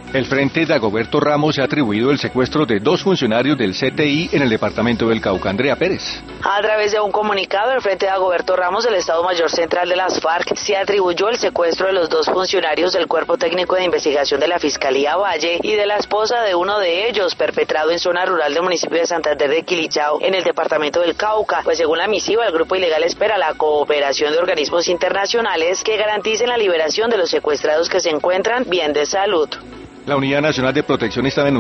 El Frente Dagoberto Ramos se ha atribuido el secuestro de 2 funcionarios del CTI en el departamento del Cauca. Andrea Pérez. A través de un comunicado, el Frente Dagoberto Ramos, el Estado Mayor Central de las FARC, se atribuyó el secuestro de los 2 funcionarios del Cuerpo Técnico de Investigación de la Fiscalía Valle y de la esposa de uno de ellos, perpetrado en zona rural del municipio de Santander de Quilichao, en el departamento del Cauca. Pues según la misiva, el grupo ilegal espera la cooperación de organismos internacionales que garanticen la liberación de los secuestrados que se encuentran bien de salud. La Unidad Nacional de Protección está